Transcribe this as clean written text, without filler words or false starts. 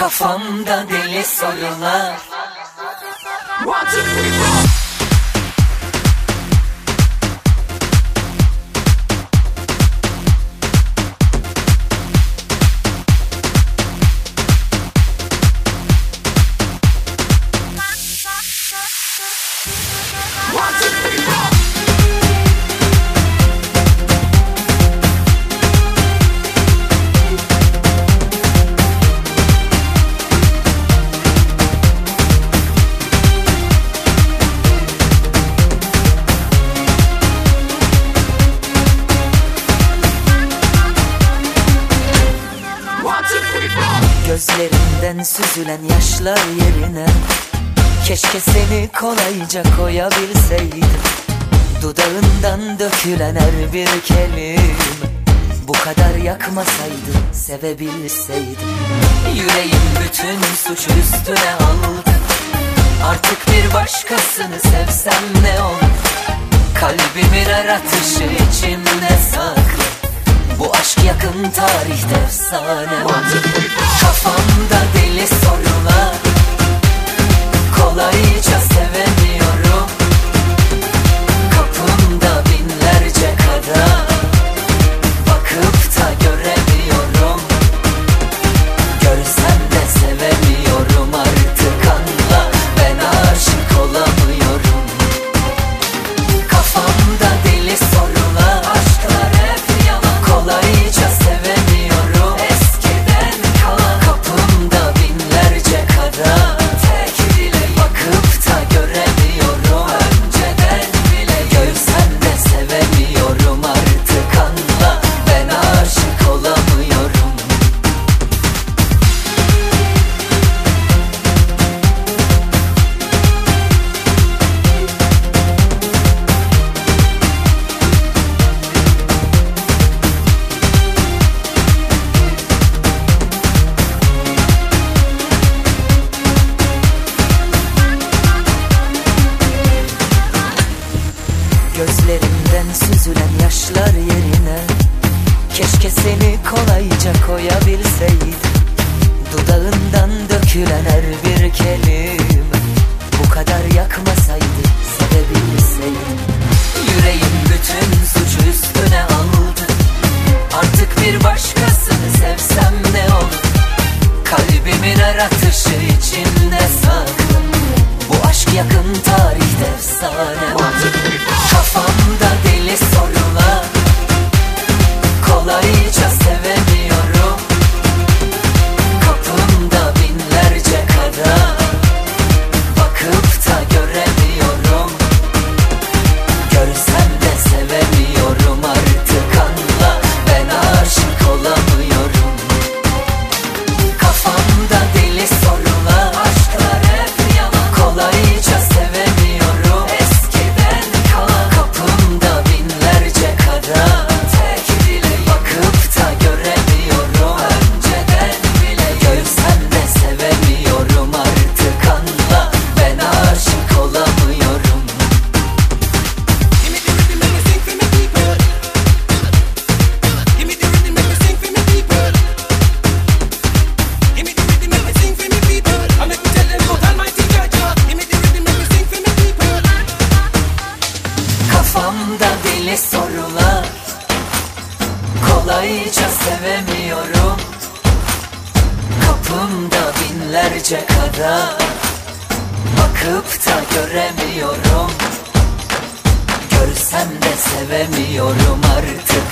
Kafamda deli sorular. One, two, three, four. Gözlerinden süzülen yaşlar yerine keşke seni kolayca koyabilseydim. Dudağından dökülen her bir kelime bu kadar yakmasaydı, sevebilseydim. Yüreğim bütün suçu üstüne aldı. Artık bir başkasını sevsem ne olur? Kalbimin her atışı içimde saklı. Bu aşk yakın tarihte efsane oldu. Kafamda deli sorular, kolayca sevemiyorum. Kapımda binlerce kadar, bakıp da göremiyorum. Görsem de sevemiyorum artık, anla ben aşık olamıyorum. Kafamda deli sorular, aşklar hep yalan, kolayca sevemiyorum. Eskiden kalan, kapımda binlerce kadar, tek dile bakıp da göremiyorum. Önceden bile görsem de sevemiyorum artık, anla ben aşık olamıyorum. Gözlerinden süzülen yaşlar yerine keşke seni kolayca koyabilseydim. Dudağından dökülen her bir kelime bu kadar yakmasaydı, sevebilseydim. Yüreğim bütün suçu üstüne aldı. Artık bir başkasını sevsem ne olur? Kalbimin her atışı içimde saklı. Bu aşk yakın tarihte efsane oldu. Kafamda deli sorular, kolayca sevemiyorum. Kapımda binlerce kadar, bakıp da göremiyorum. Görsem de sevemiyorum artık, anla ben aşık olamıyorum. Kafamda deli sorular, aşklar hep yalan, kolayca sevemiyorum. Eskiden kalan, kapımda binlerce kadar, tek dile bakıp da göremiyorum. Önceden bile görsem de sevemiyorum artık, anla ben aşık olamıyorum. Kafamda deli sorular, kolayca sevemiyorum. Kapımda binlerce kadar, bakıp da göremiyorum. Görsem de sevemiyorum artık.